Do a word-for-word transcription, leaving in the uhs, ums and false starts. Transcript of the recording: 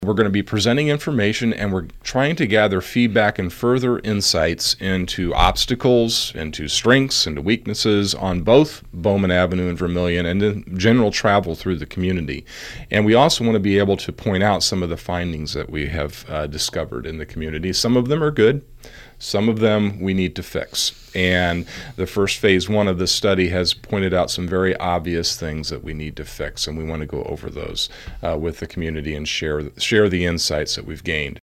We're going to be presenting information, and we're trying to gather feedback and further insights into obstacles, into strengths, into weaknesses on both Bowman Avenue and Vermilion, and in general travel through the community. And we also want to be able to point out some of the findings that we have uh, discovered in the community. Some of them are good. Some of them we need to fix. And the first phase one of this study has pointed out some very obvious things that we need to fix, and we want to go over those uh, with the community and share share the insights that we've gained.